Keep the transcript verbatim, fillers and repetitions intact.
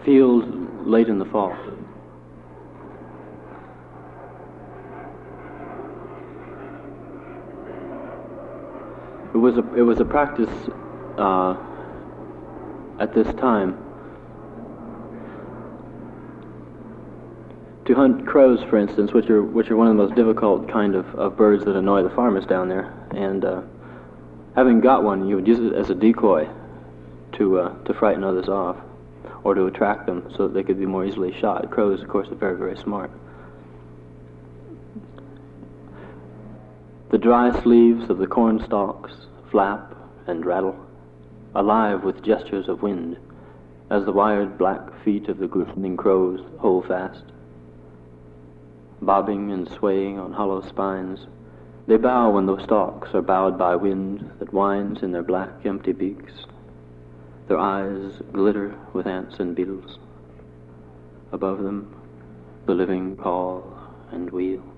field late in the fall. It was a it was a practice uh, at this time to hunt crows, for instance, which are which are one of the most difficult kind of, of birds that annoy the farmers down there. And uh, having got one, you would use it as a decoy to uh, to frighten others off, or to attract them so that they could be more easily shot. Crows, of course, are very very smart. The dry sleeves of the corn stalks flap and rattle, alive with gestures of wind, as the wired black feet of the glistening crows hold fast. Bobbing and swaying on hollow spines, they bow when those stalks are bowed by wind that winds in their black empty beaks. Their eyes glitter with ants and beetles. Above them, the living call and wheel.